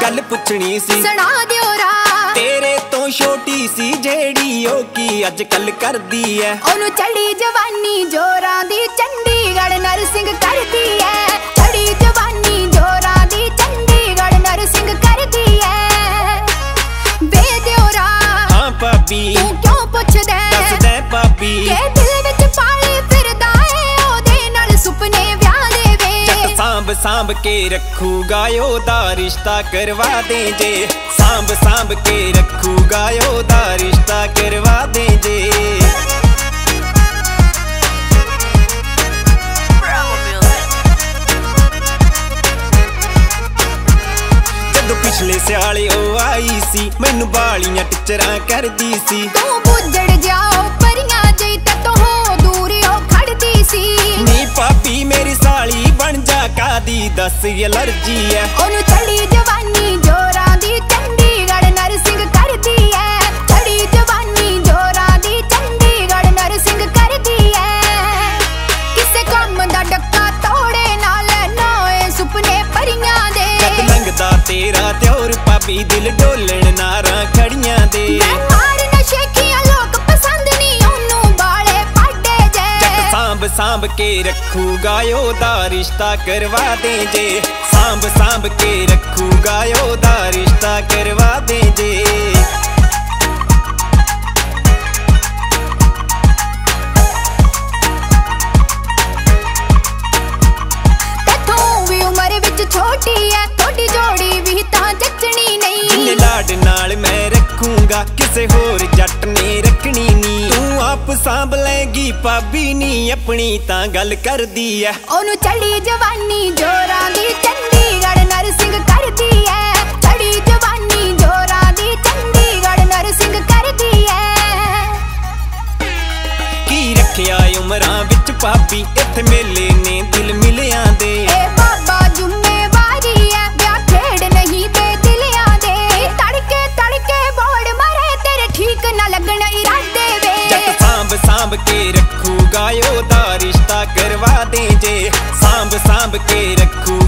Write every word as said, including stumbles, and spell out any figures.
गल पुछनी सी सुना दियो रा तेरे तो छोटी सी जेड़ी ओ की अजकल करदी है ओनू चढ़ी जवानी जोरां दी चंडीगढ़ नरसिंह करदी है चढ़ी जवानी जोरां दी चंडीगढ़ नरसिंह करदी है वे दियो रा हाँ भाभी तू क्यों पुछदा दस दे भाभी के दिल विच पाले फिरदा है ओदे नाल सुपने व्याह दे वे जट सांभ सांभ के रखूगा ओदा रिश्ता करवा दे जे सांभ सांभ के रखूगा ओदा रिश्ता करवा दे जे जदों पिछले सियाले ओ आई सी मैनू बालियां टिचरां करदी सी तू बुझड़ जाओ परियां जई ते तो हो दूर ओ खड़दी सी नी पापी मेरी साली बन जा कादी दस एलर्जी है ओनू चढ़ी जवानी जोरां दी चंडीगढ़ नरसिंह करदी है चढ़ी जवानी जोरां दी चंडीगढ़ नरसिंह करदी है किसे कम दा डक्का तोड़े नाल नोए सुपने परियां दे कद लंघदा तेरा त्योर पापी दिल डोलण नारां खड़ियां दे मार नशे किया लोग पसंद नी ओनू बाले पाडे जे जट सांभ सांभ के रखूगा ओदा रिश्ता करवा दे जे सांभ सांभ के रखूगा ओदा रिश्ता करवा दे जे छोटी है थोड़ी जोड़ी भी तां जचनी नहीं जिन्ने लाड नाल मैं रखूंगा किसे होर जट ने रखनी नी तू आप सांभ लेगी भाभी नी अपनी तां गल कर दी है ओनू चढ़ी जवानी जोरां दी चंडीगढ़ नरसिंह करदी है चढ़ी जवानी जोरां दी चंडीगढ़ नरसिंह करदी है की रखिया उमरां विच भाभी इत्थे मेले ने दिल मिलियां दे ए बाबा जुम्मेवारी है ब्याह खेड़ नहीं दे दिलियां दे तड़के तड़के बोड़ मरे तेरे ठीक ना लगन इरादे वे जट सांभ सांभ के रखूगा ओदा रिश्ता करवा दे जे सांभ सांभ के रखू